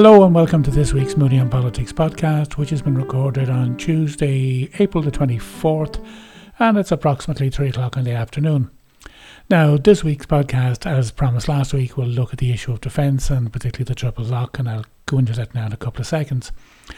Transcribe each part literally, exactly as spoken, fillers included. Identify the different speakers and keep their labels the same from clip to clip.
Speaker 1: Hello and welcome to this week's Moody on Politics podcast, which has been recorded on Tuesday, April the twenty-fourth, and it's approximately three o'clock in the afternoon. Now, this week's podcast, as promised last week, will look at the issue of defence and particularly the triple lock, and I'll go into that now in a couple of seconds.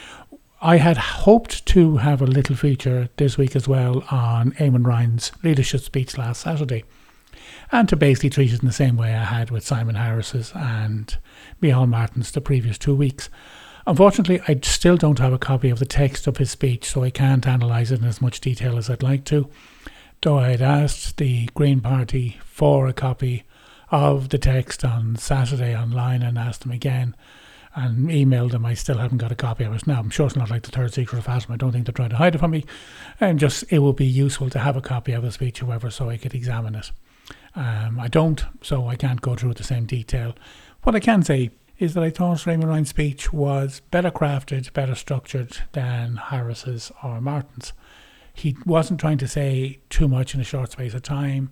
Speaker 1: I had hoped to have a little feature this week as well on Eamon Ryan's leadership speech last Saturday, and to basically treat it in the same way I had with Simon Harris's and Micheál Martin's the previous two weeks. Unfortunately, I still don't have a copy of the text of his speech, so I can't analyse it in as much detail as I'd like to, though I had asked the Green Party for a copy of the text on Saturday online and asked them again and emailed them. I still haven't got a copy of it. Now, I'm sure it's not like the third secret of Fatima. I don't think they're trying to hide it from me. And just, it would be useful to have a copy of the speech, however, so I could examine it. Um, I don't, so I can't go through it the same detail. What I can say is that I thought Eamon Ryan's speech was better crafted, better structured than Harris's or Martin's. He wasn't trying to say too much in a short space of time.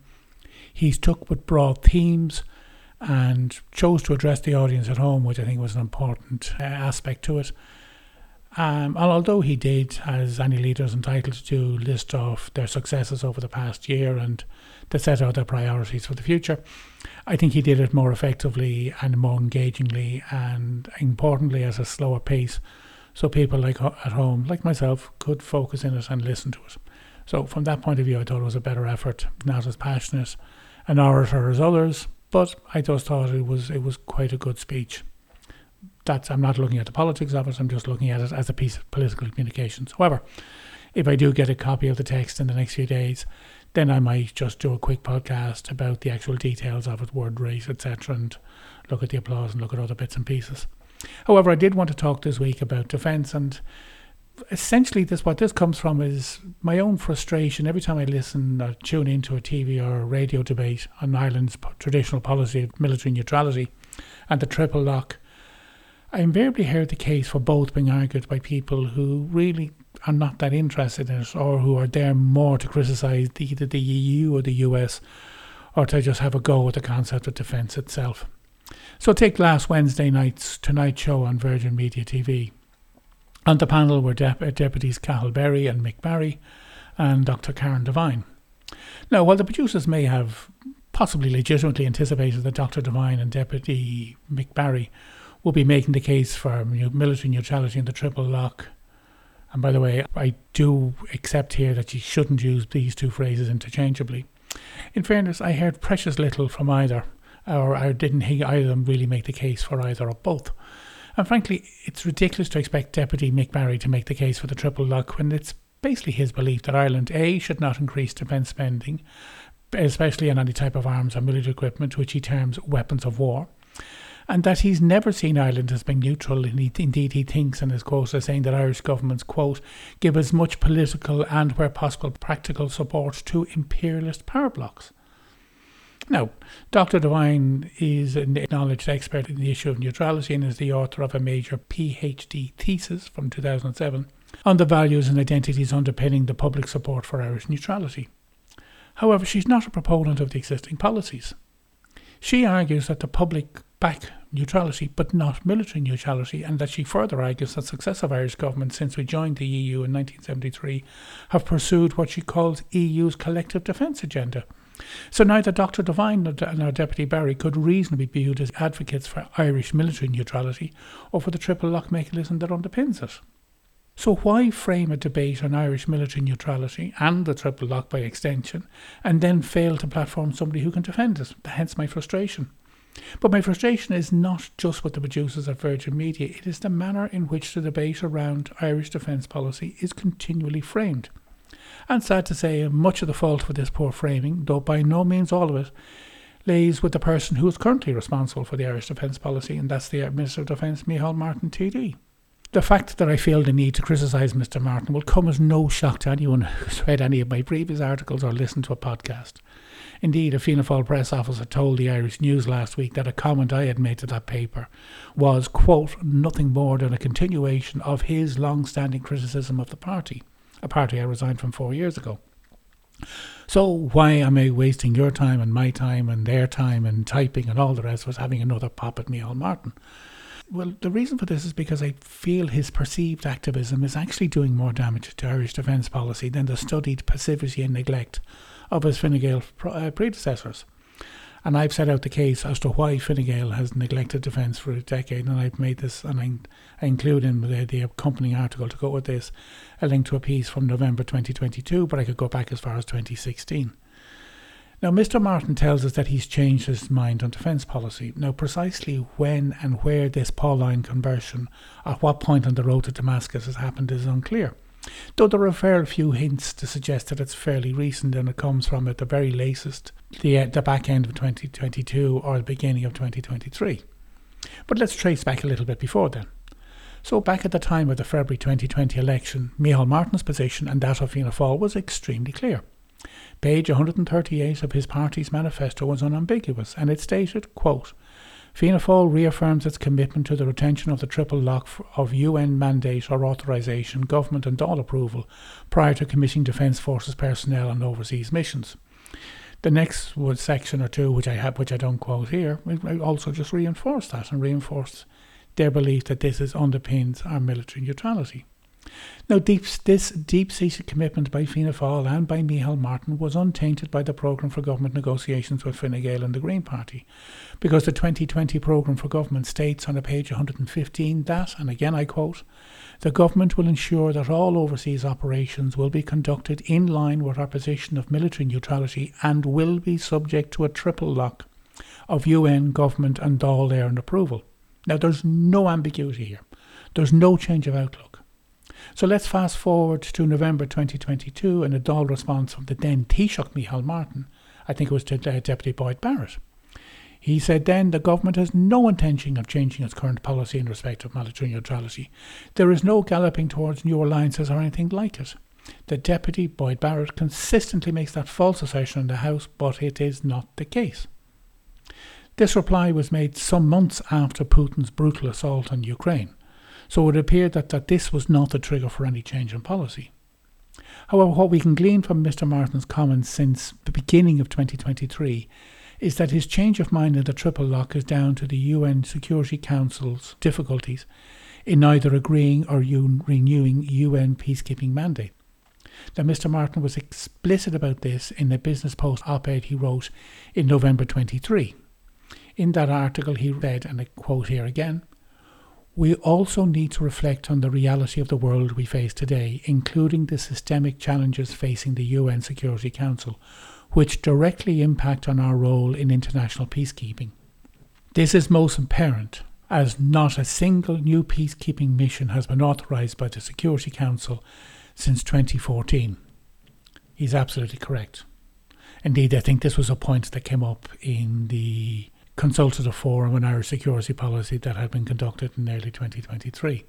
Speaker 1: He took with broad themes and chose to address the audience at home, which I think was an important uh, aspect to it. Um, and although he did, as any leader is entitled to do, list off their successes over the past year and to set out their priorities for the future, I think he did it more effectively and more engagingly and importantly at a slower pace, so people like at home, like myself, could focus in it and listen to it. So from that point of view, I thought it was a better effort, not as passionate an orator as others, but I just thought it was it was quite a good speech. That's, I'm not looking at the politics of it, I'm just looking at it as a piece of political communications. However, if I do get a copy of the text in the next few days, then I might just do a quick podcast about the actual details of it, word rate, et cetera, and look at the applause and look at other bits and pieces. However, I did want to talk this week about defence, and essentially this what this comes from is my own frustration every time I listen or tune into a T V or a radio debate on Ireland's traditional policy of military neutrality and the triple lock. I invariably hear the case for both being argued by people who really are not that interested in it, or who are there more to criticise either the E U or the U S, or to just have a go at the concept of defence itself. So take last Wednesday night's Tonight Show on Virgin Media T V. On the panel were Dep- Deputies Cathal Berry and Mick Barry and Doctor Karen Devine. Now, while the producers may have possibly legitimately anticipated that Doctor Devine and Deputy Mick Barry will be making the case for military neutrality and the triple lock, and by the way, I do accept here that you shouldn't use these two phrases interchangeably. In fairness, I heard precious little from either, or I didn't hear either of them really make the case for either or both. And frankly, it's ridiculous to expect Deputy Mick Barry to make the case for the triple lock when it's basically his belief that Ireland, A, should not increase defence spending, especially on any type of arms or military equipment, which he terms weapons of war, and that he's never seen Ireland as being neutral, and he, indeed he thinks, and his quotes are saying that Irish governments, quote, give as much political and, where possible, practical support to imperialist power blocks. Now, Doctor Devine is an acknowledged expert in the issue of neutrality and is the author of a major PhD thesis from two thousand seven on the values and identities underpinning the public support for Irish neutrality. However, she's not a proponent of the existing policies. She argues that the public back neutrality but not military neutrality, and that she further argues that successive Irish governments since we joined the E U in nineteen seventy-three have pursued what she calls E U's collective defence agenda. So neither Doctor Devine nor Deputy Barry could reasonably be viewed as advocates for Irish military neutrality or for the triple lock mechanism that underpins it. So why frame a debate on Irish military neutrality and the triple lock by extension, and then fail to platform somebody who can defend it? Hence my frustration. But my frustration is not just with the producers of Virgin Media, it is the manner in which the debate around Irish defence policy is continually framed. And sad to say, much of the fault for this poor framing, though by no means all of it, lays with the person who is currently responsible for the Irish defence policy, and that's the Minister of Defence, Micheál Martin T D. The fact that I feel the need to criticise Mister Martin will come as no shock to anyone who's read any of my previous articles or listened to a podcast. Indeed, a Fianna Fáil press officer told the Irish News last week that a comment I had made to that paper was, quote, nothing more than a continuation of his long-standing criticism of the party, a party I resigned from four years ago. So why am I wasting your time and my time and their time and typing and all the rest of us having another pop at Micheál Martin? Well, the reason for this is because I feel his perceived activism is actually doing more damage to Irish defence policy than the studied passivity and neglect of his Fine Gael uh, predecessors. And I've set out the case as to why Fine Gael has neglected defence for a decade, and I've made this, and I, I include in the, the accompanying article to go with this, a link to a piece from November twenty twenty-two, but I could go back as far as twenty sixteen. Now, Mister Martin tells us that he's changed his mind on defence policy. Now, precisely when and where this Pauline conversion, at what point on the road to Damascus has happened is unclear. Though there are a fair few hints to suggest that it's fairly recent and it comes from at the very latest, the, the back end of twenty twenty-two or the beginning of twenty twenty-three. But let's trace back a little bit before then. So back at the time of the February twenty twenty election, Micheál Martin's position and that of Fianna Fáil was extremely clear. Page one hundred thirty-eight of his party's manifesto was unambiguous, and it stated, quote, Fianna Fáil reaffirms its commitment to the retention of the triple lock of U N mandate or authorisation, government and Dáil approval prior to committing Defence Forces personnel on overseas missions. The next was section or two, which I have, which I don't quote here, also just reinforced that and reinforced their belief that this is underpins our military neutrality. Now, deep, this deep-seated commitment by Fianna Fáil and by Micheál Martin was untainted by the programme for government negotiations with Fine Gael and the Green Party, because the twenty twenty programme for government states on a page one hundred fifteen that, and again I quote, the government will ensure that all overseas operations will be conducted in line with our position of military neutrality and will be subject to a triple lock of U N, government and Dáil Éireann approval. Now, there's no ambiguity here. There's no change of outlook. So let's fast forward to November twenty twenty-two and a Dáil response from the then Taoiseach Micheál Martin. I think it was to uh, Deputy Boyd Barrett. He said then the government has no intention of changing its current policy in respect of military neutrality. There is no galloping towards new alliances or anything like it. The Deputy Boyd Barrett consistently makes that false assertion in the House, but it is not the case. This reply was made some months after Putin's brutal assault on Ukraine. So it appeared that, that this was not the trigger for any change in policy. However, what we can glean from Mister Martin's comments since the beginning of twenty twenty-three is that his change of mind in the triple lock is down to the U N Security Council's difficulties in either agreeing or un- renewing U N peacekeeping mandate. Now, Mister Martin was explicit about this in the Business Post op-ed he wrote in November twenty-three. In that article he read, and I quote here again, we also need to reflect on the reality of the world we face today, including the systemic challenges facing the U N Security Council, which directly impact on our role in international peacekeeping. This is most apparent, as not a single new peacekeeping mission has been authorised by the Security Council since twenty fourteen. He's absolutely correct. Indeed, I think this was a point that came up in the consultative forum on Irish security policy that had been conducted in early twenty twenty-three.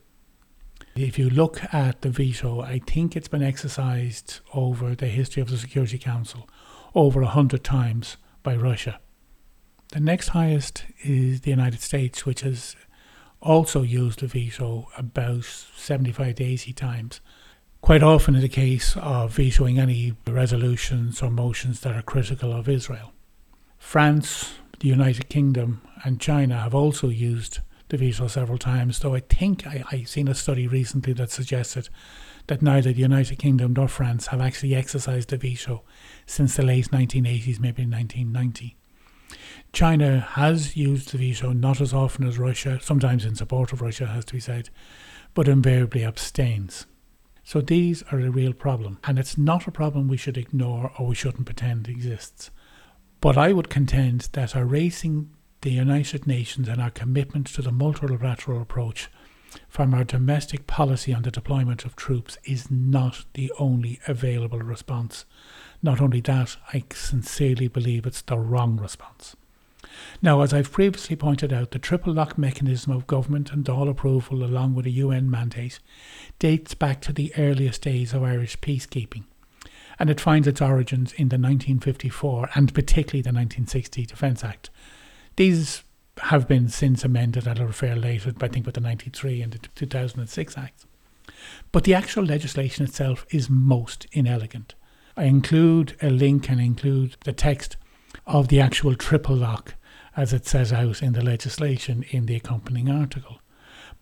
Speaker 1: If you look at the veto, I think it's been exercised over the history of the Security Council over a hundred times by Russia. The next highest is the United States, which has also used the veto about seventy-five to eighty times, quite often in the case of vetoing any resolutions or motions that are critical of Israel. France, the United Kingdom and China have also used the veto several times, though I think I, I've seen a study recently that suggested that neither the United Kingdom nor France have actually exercised the veto since the late nineteen eighties, maybe nineteen ninety. China has used the veto, not as often as Russia, sometimes in support of Russia, has to be said, but invariably abstains. So these are a real problem, and it's not a problem we should ignore or we shouldn't pretend exists. But I would contend that erasing the United Nations and our commitment to the multilateral approach from our domestic policy on the deployment of troops is not the only available response. Not only that, I sincerely believe it's the wrong response. Now, as I've previously pointed out, the triple lock mechanism of government and Dáil approval along with a U N mandate dates back to the earliest days of Irish peacekeeping, and it finds its origins in the nineteen fifty-four and particularly the nineteen sixty Defence Act. These have been since amended, and I'll refer later, I think, with the ninety-three and the two thousand six Acts. But the actual legislation itself is most inelegant. I include a link and include the text of the actual triple lock as it says out in the legislation in the accompanying article.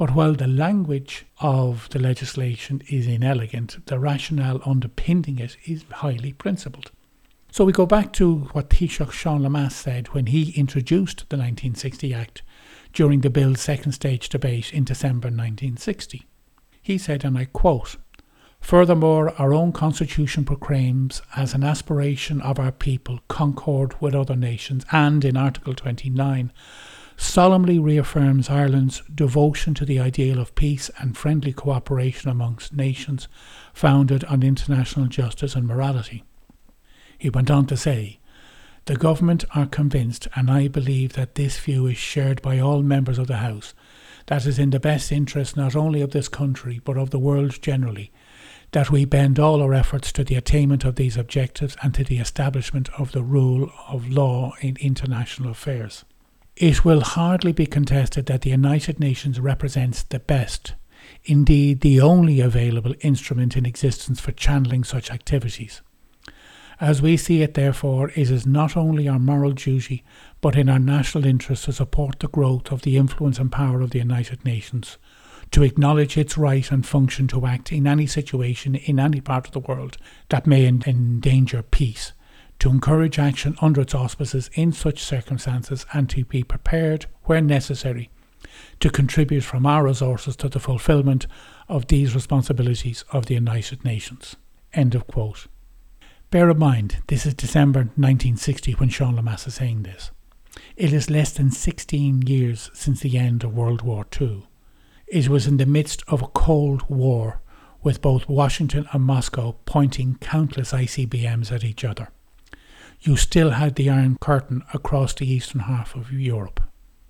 Speaker 1: But while the language of the legislation is inelegant, the rationale underpinning it is highly principled. So we go back to what Taoiseach Sean Lemass said when he introduced the nineteen sixty Act during the bill's second stage debate in December nineteen sixty. He said, and I quote, "Furthermore, our own constitution proclaims as an aspiration of our people concord with other nations, and in Article twenty-nine solemnly reaffirms Ireland's devotion to the ideal of peace and friendly cooperation amongst nations founded on international justice and morality." He went on to say, "The government are convinced, and I believe that this view is shared by all members of the House, that it is in the best interest not only of this country but of the world generally, that we bend all our efforts to the attainment of these objectives and to the establishment of the rule of law in international affairs. It will hardly be contested that the United Nations represents the best, indeed the only available instrument in existence for channeling such activities. As we see it, therefore, it is not only our moral duty, but in our national interest to support the growth of the influence and power of the United Nations, to acknowledge its right and function to act in any situation in any part of the world that may endanger peace, to encourage action under its auspices in such circumstances, and to be prepared, where necessary, to contribute from our resources to the fulfilment of these responsibilities of the United Nations." End of quote. Bear in mind, this is December nineteen sixty when Sean Lemass is saying this. It is less than sixteen years since the end of World War Two. It was in the midst of a Cold War, with both Washington and Moscow pointing countless I C B Ms at each other. You still had the Iron Curtain across the eastern half of Europe.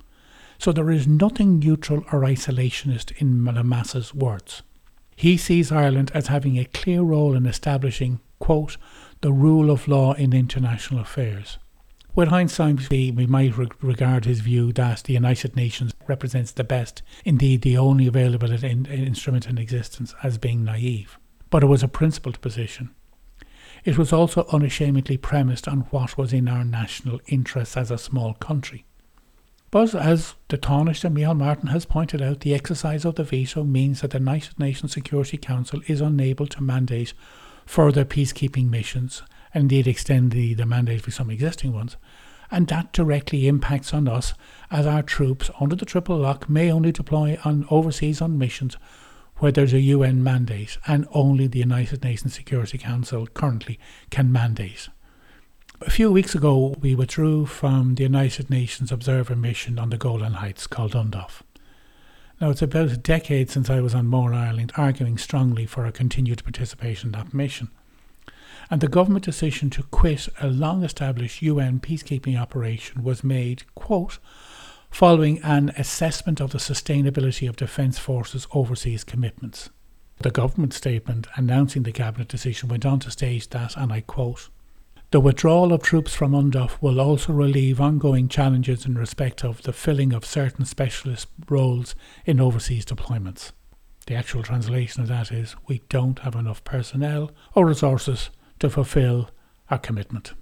Speaker 1: So there is nothing neutral or isolationist in Lemass's words. He sees Ireland as having a clear role in establishing, quote, "the rule of law in international affairs." With hindsight, we might re- regard his view that the United Nations represents the best, indeed the only available in- instrument in existence, as being naive. But it was a principled position. It was also unashamedly premised on what was in our national interests as a small country. But as the Taoiseach and Micheál Martin has pointed out, the exercise of the veto means that the United Nations Security Council is unable to mandate further peacekeeping missions, and indeed extend the, the mandate for some existing ones, and that directly impacts on us, as our troops under the triple lock may only deploy on overseas on missions where there's a U N mandate, and only the United Nations Security Council currently can mandate. A few weeks ago we withdrew from the United Nations Observer Mission on the Golan Heights called UNDOF. Now, it's about a decade since I was on More Ireland arguing strongly for a continued participation in that mission. And the government decision to quit a long-established U N peacekeeping operation was made, quote, following an assessment of the sustainability of Defence Forces' overseas commitments. The government statement announcing the cabinet decision went on to state that, and I quote, "The withdrawal of troops from UNDOF will also relieve ongoing challenges in respect of the filling of certain specialist roles in overseas deployments." The actual translation of that is, we don't have enough personnel or resources to fulfil our commitment.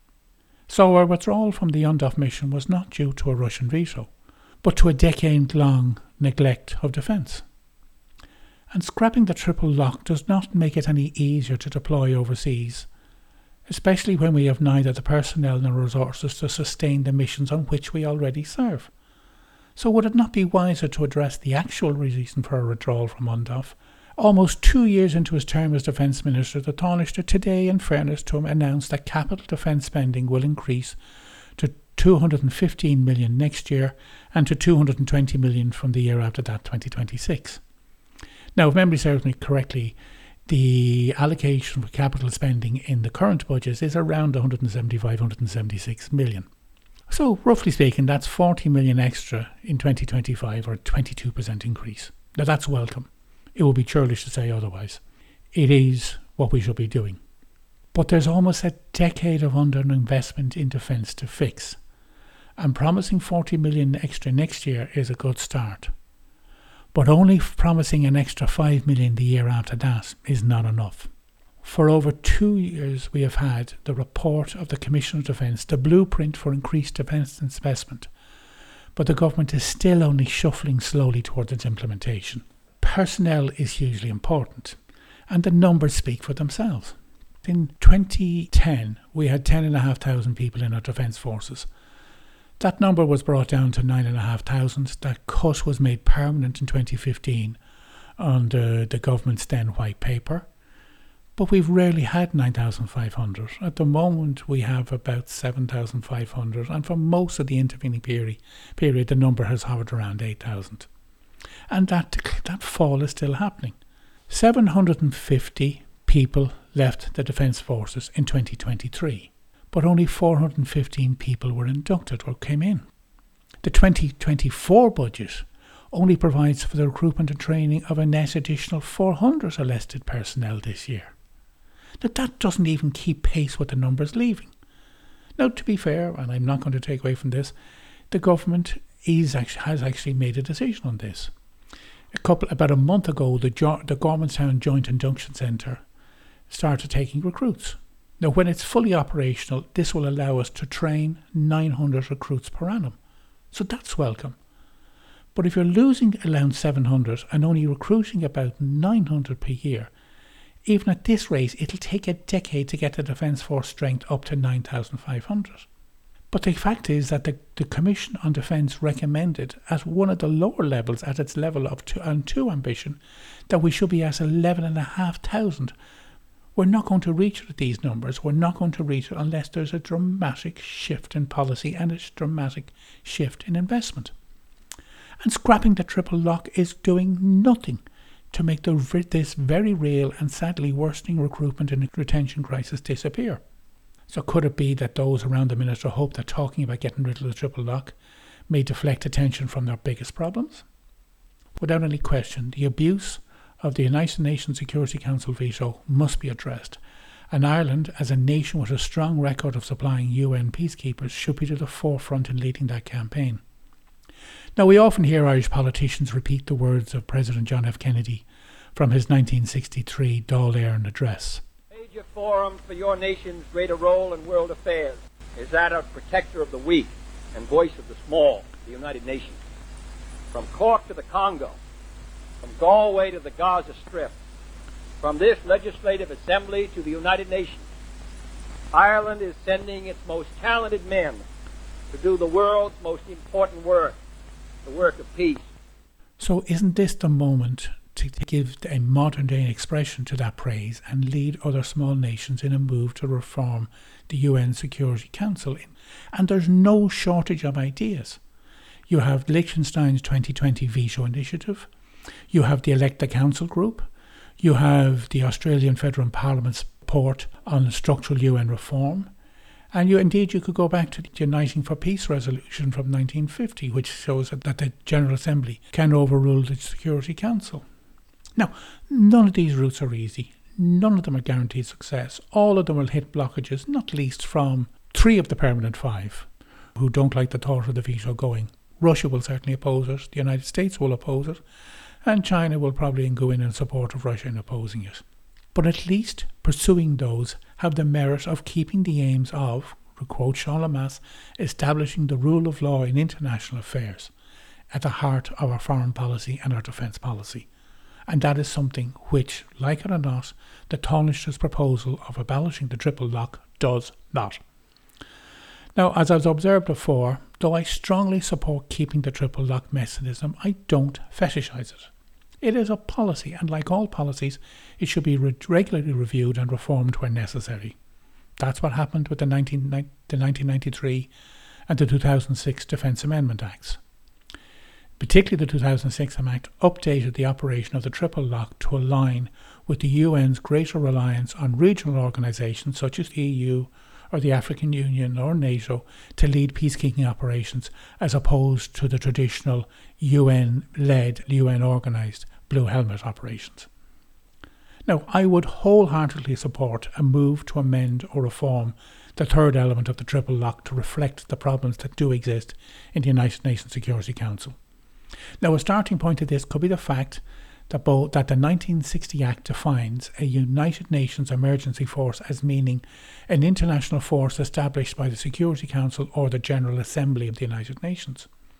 Speaker 1: So our withdrawal from the UNDOF mission was not due to a Russian veto, but to a decade-long neglect of defence. And scrapping the triple lock does not make it any easier to deploy overseas, especially when we have neither the personnel nor resources to sustain the missions on which we already serve. So would it not be wiser to address the actual reason for a withdrawal from UNDOF? Almost two years into his term as Defence Minister, the Taoiseach today, in fairness to him, announced that capital defence spending will increase to two hundred fifteen million next year and to two hundred twenty million from the year after that, twenty twenty-six. Now, if memory serves me correctly, the allocation for capital spending in the current budget is around one hundred seventy-five, one hundred seventy-six million. So, roughly speaking, that's forty million extra in twenty twenty-five, or a twenty-two percent increase. Now, that's welcome. It would be churlish to say otherwise. It is what we should be doing. But there's almost a decade of underinvestment in defence to fix, and promising forty million extra next year is a good start. But only promising an extra five million the year after that is not enough. For over two years we have had the report of the Commission of Defence, the blueprint for increased defence investment. but the government is still only shuffling slowly towards its implementation. Personnel is hugely important, and the numbers speak for themselves. In twenty ten, we had ten thousand five hundred people in our defence forces. That number was brought down to nine thousand five hundred. That cut was made permanent in twenty fifteen under the government's then white paper. But we've rarely had nine thousand five hundred. At the moment, we have about seven thousand five hundred, and for most of the intervening period, period the number has hovered around eight thousand. And that, that fall is still happening. seven hundred fifty people left the Defence Forces in twenty twenty-three, but only four hundred fifteen people were inducted or came in. The twenty twenty-four budget only provides for the recruitment and training of a net additional four hundred enlisted personnel this year. Now, that doesn't even keep pace with the numbers leaving. Now, to be fair, and I'm not going to take away from this, the government is actually, has actually made a decision on this. A couple, about a month ago, the, jo- the Gormanstown Joint Induction Centre started taking recruits. Now, when it's fully operational, this will allow us to train nine hundred recruits per annum. So that's welcome. But if you're losing around seven hundred and only recruiting about nine hundred per year, even at this rate, it'll take a decade to get the Defence Force strength up to nine thousand five hundred. But the fact is that the, the Commission on Defence recommended at one of the lower levels, at its level of two, and two ambition, that we should be at eleven thousand five hundred. We're not going to reach these numbers. We're not going to reach it unless there's a dramatic shift in policy and a dramatic shift in investment. And scrapping the triple lock is doing nothing to make the, this very real and sadly worsening recruitment and retention crisis disappear. So could it be that those around the minister hope that talking about getting rid of the triple lock may deflect attention from their biggest problems? Without any question, the abuse of the United Nations Security Council veto must be addressed, and Ireland, as a nation with a strong record of supplying U N peacekeepers, should be to the forefront in leading that campaign. Now, we often hear Irish politicians repeat the words of President John F. Kennedy from his nineteen sixty-three Dáil Éireann address.
Speaker 2: Major forum for your nation's greater role in world affairs is that of protector of the weak and voice of the small, the United Nations. From Cork to the Congo, from Galway to the Gaza Strip, from this legislative assembly to the United Nations, Ireland is sending its most talented men to do the world's most important work, the work of peace.
Speaker 1: So isn't this the moment to give a modern day expression to that praise and lead other small nations in a move to reform the U N Security Council? And there's no shortage of ideas. You have Liechtenstein's twenty twenty veto initiative. You have the Elect the Council group. You have the Australian Federal Parliament's report on structural U N reform. And you indeed you could go back to the Uniting for Peace resolution from nineteen fifty, which shows that the General Assembly can overrule the Security Council. Now, none of these routes are easy. None of them are guaranteed success. All of them will hit blockages, not least from three of the permanent five, who don't like the thought of the veto going. Russia will certainly oppose it, the United States will oppose it, and China will probably go in in support of Russia in opposing it. But at least pursuing those have the merit of keeping the aims of, to quote Sean Lemass, establishing the rule of law in international affairs at the heart of our foreign policy and our defence policy. And that is something which, like it or not, the Taoiseach's proposal of abolishing the triple lock does not. Now, as I've observed before, though I strongly support keeping the triple lock mechanism, I don't fetishise it. It is a policy, and like all policies, it should be re- regularly reviewed and reformed when necessary. That's what happened with the, nineteen, the nineteen ninety-three and the two thousand six Defence Amendment Acts. Particularly the two thousand six Act updated the operation of the triple lock to align with the U N's greater reliance on regional organisations such as the E U or the African Union or NATO to lead peacekeeping operations, as opposed to the traditional U N-led, U N-organised Blue Helmet operations. Now, I would wholeheartedly support a move to amend or reform the third element of the triple lock to reflect the problems that do exist in the United Nations Security Council. Now, a starting point of this could be the fact that, both, that the nineteen sixty Act defines a United Nations emergency force as meaning an international force established by the Security Council or the General Assembly of the United Nations.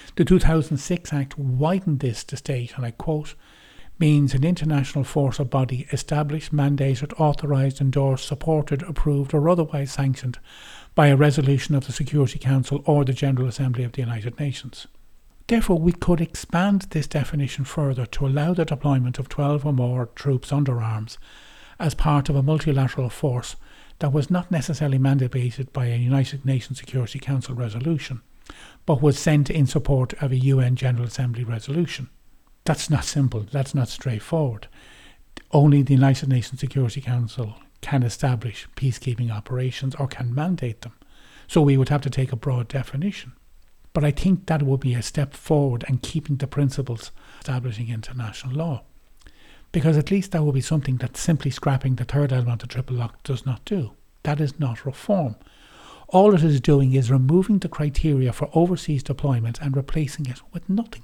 Speaker 1: The two thousand six Act widened this to state, and I quote, means an international force or body established, mandated, authorised, endorsed, supported, approved or otherwise sanctioned by a resolution of the Security Council or the General Assembly of the United Nations. Therefore, we could expand this definition further to allow the deployment of twelve or more troops under arms as part of a multilateral force that was not necessarily mandated by a United Nations Security Council resolution, but was sent in support of a U N General Assembly resolution. That's not simple, that's not straightforward. Only the United Nations Security Council can establish peacekeeping operations or can mandate them. So we would have to take a broad definition. But I think that would be a step forward in keeping the principles establishing international law. Because at least that would be something that simply scrapping the third element of triple lock does not do. That is not reform. All it is doing is removing the criteria for overseas deployment and replacing it with nothing.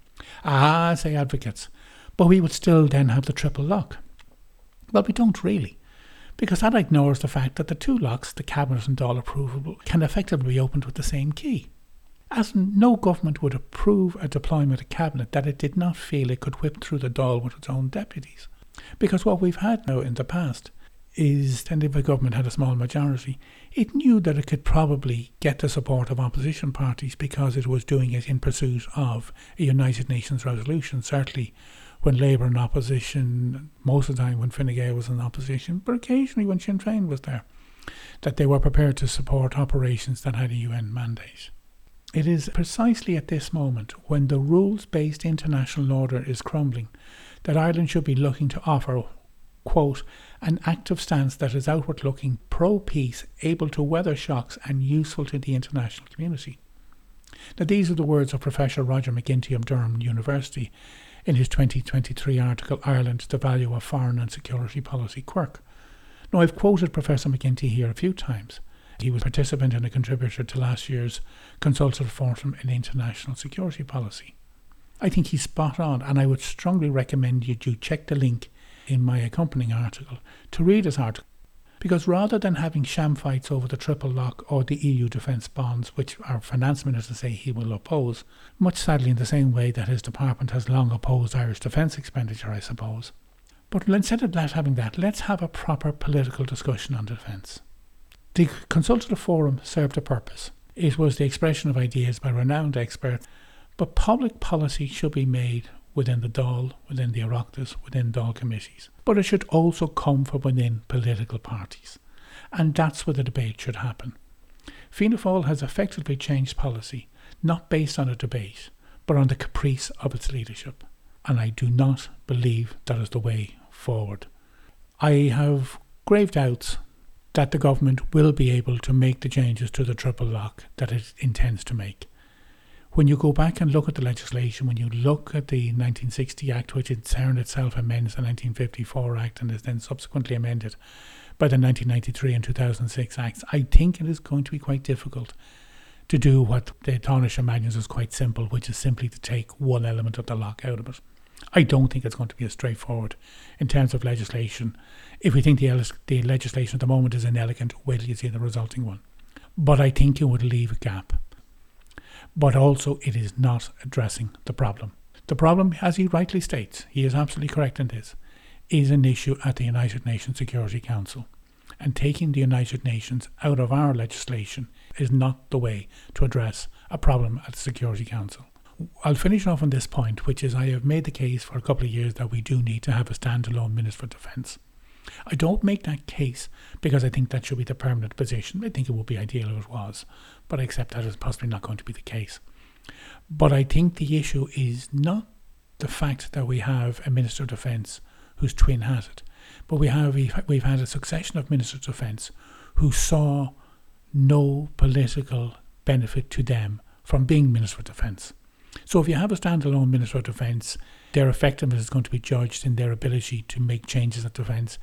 Speaker 1: Ah, say advocates, but we would still then have the triple lock. Well, we don't really, because that ignores the fact that the two locks, the Cabinet and Dáil approval, can effectively be opened with the same key. As no government would approve a deployment of Cabinet that it did not feel it could whip through the Dáil with its own deputies. Because what we've had now in the past is, and if a government had a small majority, it knew that it could probably get the support of opposition parties because it was doing it in pursuit of a United Nations resolution. Certainly when Labour in opposition, most of the time when Fine Gael was in opposition, but occasionally when Sinn Féin was there, that they were prepared to support operations that had a U N mandate. It is precisely at this moment, when the rules-based international order is crumbling, that Ireland should be looking to offer, quote, an active stance that is outward-looking, pro-peace, able to weather shocks and useful to the international community. Now, these are the words of Professor Roger McGinty of Durham University in his twenty twenty-three article, Ireland, the Value of Foreign and Security Policy Quirk. Now, I've quoted Professor McGinty here a few times. He was a participant and a contributor to last year's Consultative Forum in International Security Policy. I think he's spot on, and I would strongly recommend you do check the link in my accompanying article to read his article, because rather than having sham fights over the triple lock or the E U defence bonds, which our finance minister say he will oppose, much sadly in the same way that his department has long opposed Irish defence expenditure, I suppose. But instead of that, having that, let's have a proper political discussion on defence. The Consultative Forum served a purpose. It was the expression of ideas by renowned experts, but public policy should be made within the Dáil, within the Oireachtas, within Dáil committees. But it should also come from within political parties. And that's where the debate should happen. Fianna Fáil has effectively changed policy, not based on a debate, but on the caprice of its leadership. And I do not believe that is the way forward. I have grave doubts that the government will be able to make the changes to the triple lock that it intends to make. When you go back and look at the legislation, when you look at the nineteen sixty Act, which in turn itself amends the nineteen fifty-four Act and is then subsequently amended by the nineteen ninety-three and two thousand six Acts, I think it is going to be quite difficult to do what the Taoiseach imagines is quite simple, which is simply to take one element of the lock out of it. I don't think it's going to be as straightforward in terms of legislation. If we think the, the legislation at the moment is inelegant, wait till you see the resulting one. But I think it would leave a gap. But also it is not addressing the problem. The problem, as he rightly states, he is absolutely correct in this, is an issue at the United Nations Security Council. And taking the United Nations out of our legislation is not the way to address a problem at the Security Council. I'll finish off on this point, which is I have made the case for a couple of years that we do need to have a standalone Minister for Defence. I don't make that case because I think that should be the permanent position. I think it would be ideal if it was, but I accept that is possibly not going to be the case. But I think the issue is not the fact that we have a Minister of Defence who's twin-hatted, but we have we've had a succession of Ministers of Defence who saw no political benefit to them from being Minister of Defence. So if you have a standalone Minister of Defence, their effectiveness is going to be judged in their ability to make changes at defence.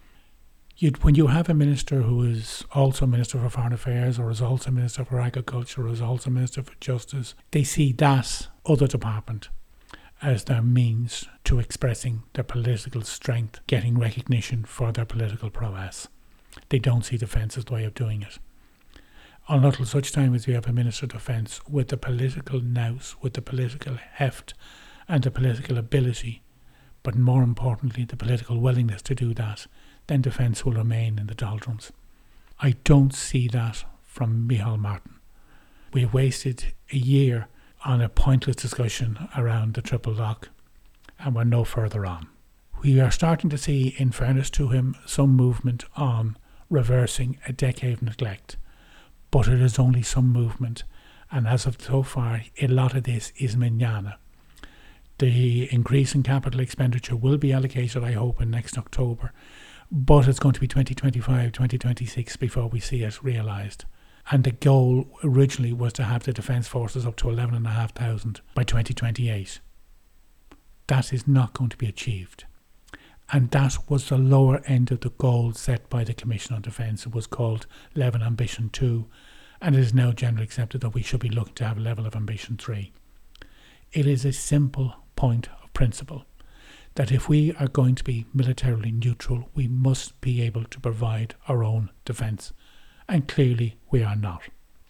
Speaker 1: You'd, when you have a minister who is also Minister for Foreign Affairs, or is also Minister for Agriculture, or is also Minister for Justice, they see that other department as their means to expressing their political strength, getting recognition for their political prowess. They don't see defence as the way of doing it. Until such time as we have a Minister of Defence with the political nous, with the political heft and the political ability, but more importantly the political willingness to do that, then defence will remain in the doldrums. I don't see that from Micheál Martin. We have wasted a year on a pointless discussion around the triple lock, and we're no further on. We are starting to see, in fairness to him, some movement on reversing a decade of neglect, but it is only some movement, and as of so far, a lot of this is manana. The increase in capital expenditure will be allocated, I hope, in next October, but it's going to be twenty twenty-five, twenty twenty-six before we see it realised. And the goal originally was to have the Defence Forces up to eleven thousand five hundred by twenty twenty-eight. That is not going to be achieved. And that was the lower end of the goal set by the Commission on Defence. It was called Level Ambition two, and it is now generally accepted that we should be looking to have a Level of Ambition three. It is a simple point of principle that if we are going to be militarily neutral, we must be able to provide our own defence. And clearly we are not.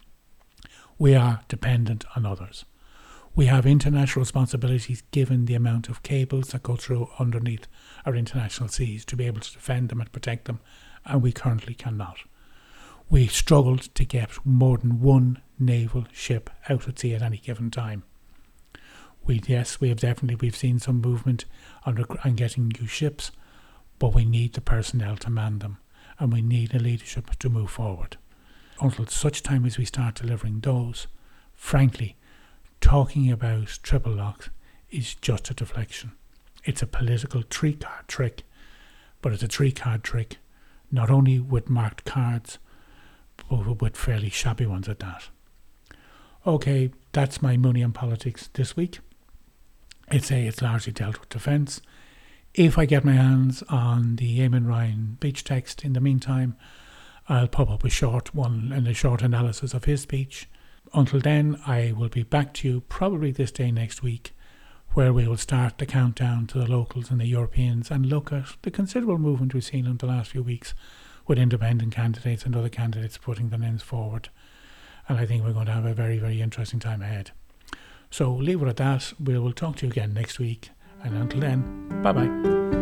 Speaker 1: We are dependent on others. We have international responsibilities given the amount of cables that go through underneath our international seas to be able to defend them and protect them, and we currently cannot. We struggled to get more than one naval ship out at sea at any given time. We, yes, we have definitely, we've seen some movement on, rec- on getting new ships, but we need the personnel to man them, and we need a leadership to move forward. Until such time as we start delivering those, frankly, talking about triple locks is just a deflection. It's a political three-card trick, but it's a three-card trick, not only with marked cards, but with fairly shabby ones at that. Okay, that's my Mooney on Politics this week. I'd say it's largely dealt with defence. If I get my hands on the Eamon Ryan speech text in the meantime, I'll pop up a short one and a short analysis of his speech. Until then, I will be back to you probably this day next week, where we will start the countdown to the locals and the Europeans and look at the considerable movement we've seen in the last few weeks with independent candidates and other candidates putting their names forward. And I think we're going to have a very, very interesting time ahead. So leave it at that. We will talk to you again next week. And until then, bye-bye.